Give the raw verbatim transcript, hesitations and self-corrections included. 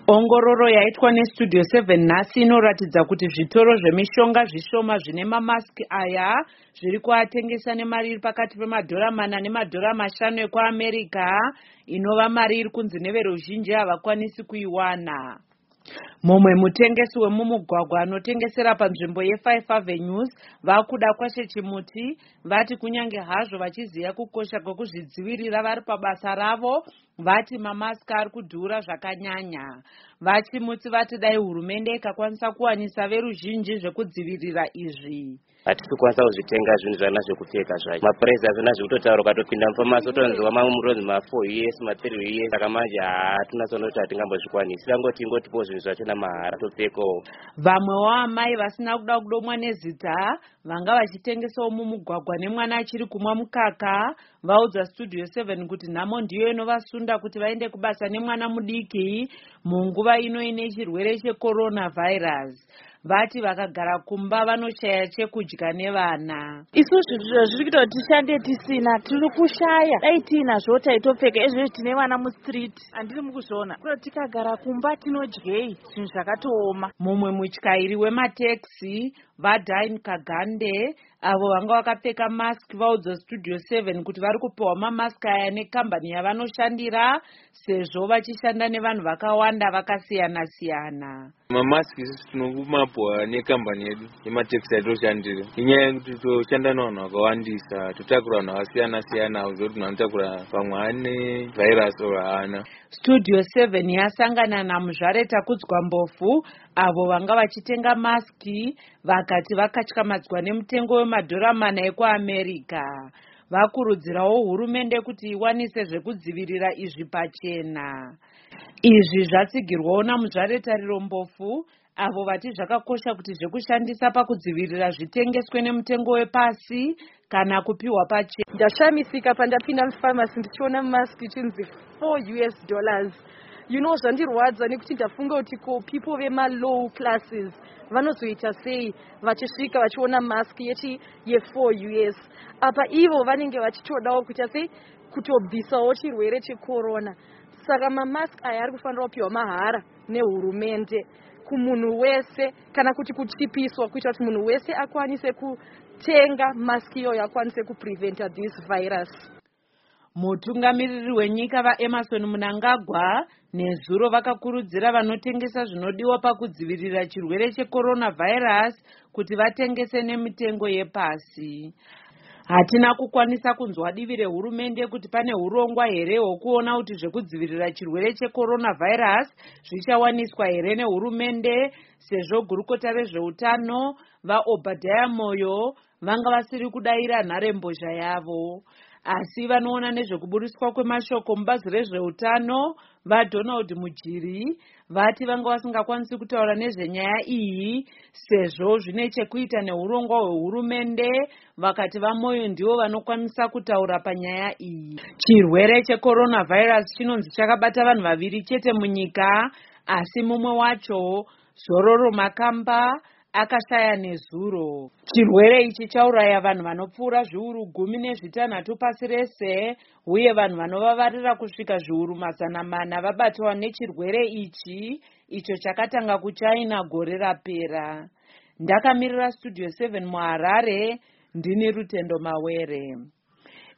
Ongororo yaitwa neStudio seven nhasi inoratidza kuti zvitoro zvemishonga zvishoma zvine mamaski aya zviri kuatengesa nemari iri pakati pemadhora mana nemadhora mashanu ekuAmerica, inova mari iri kunzi neveruzhinji havakwanisi kuiwana. Mumwe mutengesi wemumugwagwa anotengesera panzvimbo yeFive Avenues vakuda kwashe chimuti vati kunyange hazvo vachiziva kukosha kwekuzvidzivirira vari pabasa ravo, vati mamaski ari kudhura zvakanyanya. Vachimuti vati dai hurumende ikakwanisa kuwanisa veruzhinji zvekudzivirira izvi. Hatisi kwanisa kuzvitenga zvinhu zvana zvekupfeka zvacho. Mapuraizi azvina zvekutotaura ukatopinda mufamasi utonzwa mamwe murodzi ma-four years ma-three years saka manje hatuna tsono kuti hatingambozvikwanisi. Tingoti ingotipo zvinhu zvacho namahara topfekawo. Vamwewo amai vasina kuda kudomwa nezita vanga vachitengesawo mumugwagwa nemwana achiri kumwa mukaka vaudza Studio seven kuti nhamo ndiyo inovasunda kuti vaende kubasa nemwana mudiki munguva ino ine chirwere cheCoronavirus. Vati vakagara kumba vanoshaya chekudya nevana. Isusu zviro zviri kuita kuti tishande tisina, tiri kushaya. Dai tiinazvo taitopfeka, ezvo tine vana mustreet. Handiri mukuzviona. Kuti tikagara kumba tinodyei zvinhu zvakatooma. Mumwe mutyairi wemateksi vaDine Kagande avo vanga vakapfeka mask vaudza Studio seven kuti vari kupiwa mamask aya nekambani yavanoshandira sezvo vachishanda nevanhu vakawanda vakasiyana siyana. Mamaski isusu tinokumapuwa nekambani yedu yemateksi yatoshandira. Inyaya yekuti toshanda navanhu vakawandisa, totakura vanhu vakasiyana siyana kuzoti vanotakura vamwe ane virus or haana. Studio seven yasangana naMuzvare Takudzwa Mbofu avo vanga vachitenga maski vakati vakatyamadzwa nemutengo wemadhora mana ekuAmerica. Vakurudzirawo hurumende kuti iwanise zvekudzivirira izvi pachena. Izvi zvatsigirwawo naMuzvare Tariro Mbofu avo vati zvakakosha kuti zvekushandisa pakudzivirira zvitengeswe nemutengo wepasi kana kupiwa pachena. Ndashamisika pandapinda mufamasi ndichiona mask ichinzi four US dollars. You know zvandirwadza nekuti ndafunga kuti ko people vema low classes vanozoita sei vachisvika vachiona mask yechi ye four US. Apa ivo vanenge vachitodawo kuita sei kutobvisawo chirwere checorona. Saka mamask aya ari kufanira kupiwa mahara nehurumende kumunhu wese kana kuti kuchipiswa kuita kuti munhu wese akwanise kutenga mask iyo akwanise kupreventa this virus. Mutungamiriri wenyika vaEmerson Mnangagwa nezuro vakakurudzira vanotengesa zvinodiwa pakudzivirira chirwere cheCoronavirus kuti vatengese nemitengo yepasi. Hatina kukwanisa kunzwa divi rehurumende kuti pane urongwa here hwokuona kuti zvekudzivirira chirwere cheCoronavirus zvichawaniswa here nehurumende sezvo gurukota rezveutano vaObadiah Moyo vanga vasiri kudaira nharembozha yavo. Asi vanoona nezvekuburiswa kwemashoko mubazi rezveutano vaDonald Mujiri vati vanga vasingakwanisi kutaura nezvenyaya iyi sezvo zvine chekuita neurongwa hwehurumende, vakati vaMoyo ndivo vanokwanisa kutaura panyaya iyi. Chirwere cheCoronavirus chinonzi chakabata vanhu vaviri chete munyika, asi mumwe wacho Zororo Makamba akashaya nezuro. Chirwere ichi chauraya vanhu vanopfuura zviuru gumi nezvitanhatu pasi rese, uye vanhu vanovavarira kusvika zviuru mazana mana vabatwa nechirwere ichi, icho chakatanga kuChina gore rapera. Ndakamirira Studio seven muHarare, ndini Rutendo Mawere.